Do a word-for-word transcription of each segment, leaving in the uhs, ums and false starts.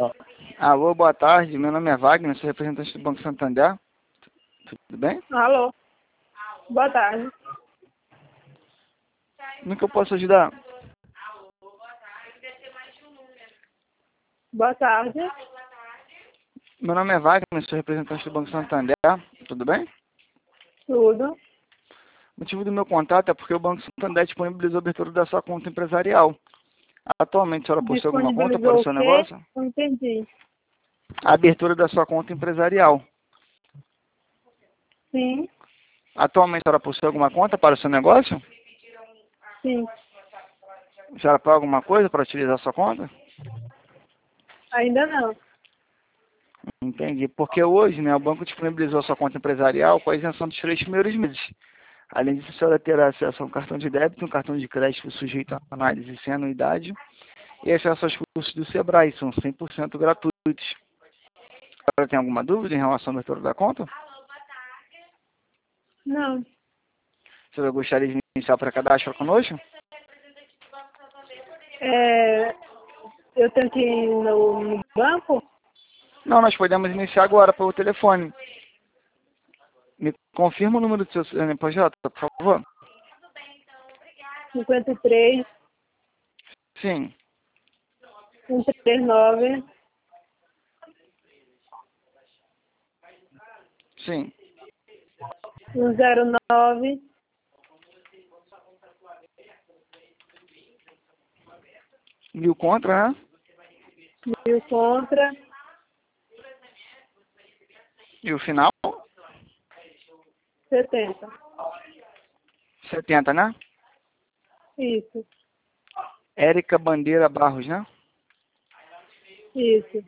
Alô, boa tarde. Meu nome é Wagner, sou representante do Banco Santander. Tudo bem? Alô. Boa tarde. No que eu posso ajudar? Boa tarde. Meu nome é Wagner, sou representante do Banco Santander. Tudo bem? Tudo. O motivo do meu contato é porque o Banco Santander disponibilizou a abertura da sua conta empresarial. Atualmente, a senhora possui alguma conta para o Disponibilizou o seu quê? negócio? Não entendi. A abertura da sua conta empresarial. Sim. Atualmente, a senhora possui alguma conta para o seu negócio? Sim. A senhora paga alguma coisa para utilizar a sua conta? Ainda não. Entendi. Porque hoje, né, o banco disponibilizou a sua conta empresarial com a isenção dos três primeiros meses. Além disso, a senhora terá acesso a um cartão de débito, um cartão de crédito sujeito a análise sem anuidade e acesso aos cursos do Sebrae, são cem por cento gratuitos. A senhora tem alguma dúvida em relação à abertura da conta? Não. A senhora gostaria de iniciar para cadastro conosco? É, eu tenho que ir no, no banco? Não, nós podemos iniciar agora pelo telefone. Me confirma o número do seu C N P J, por favor? cinquenta e três, Sim, cento e trinta e nove, sim. cento e nove, Mil contra, né? mil contra, E o final? setenta. setenta, né? Isso. Érica Bandeira Barros, né? Isso.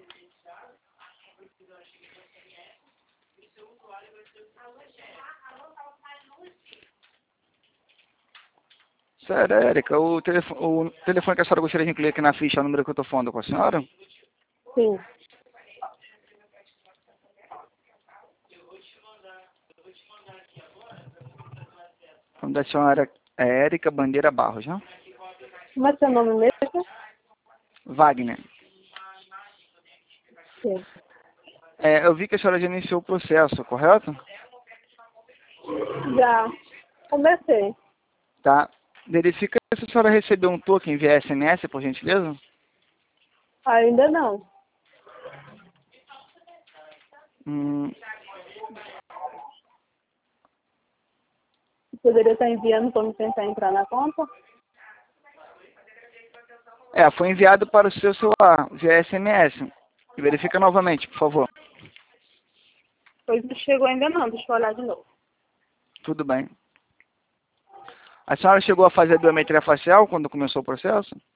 Sério, Érica, o telefone, o telefone que a senhora gostaria de incluir aqui na ficha é o número que eu estou falando com a senhora? Sim. O nome da senhora é Érica Bandeira Barros, né? Como é seu nome mesmo? Wagner. Sim. É, eu vi que a senhora já iniciou o processo, correto? Já. Comecei. Tá. Verifica se a senhora recebeu um token via S M S, por gentileza. Ainda não. Hum, Poderia estar enviando para eu tentar entrar na conta? é, foi enviado para o seu celular via S M S. Verifica novamente, por favor. Pois não chegou ainda não. Deixa eu olhar de novo. Tudo bem. A senhora chegou a fazer a biometria facial quando começou o processo?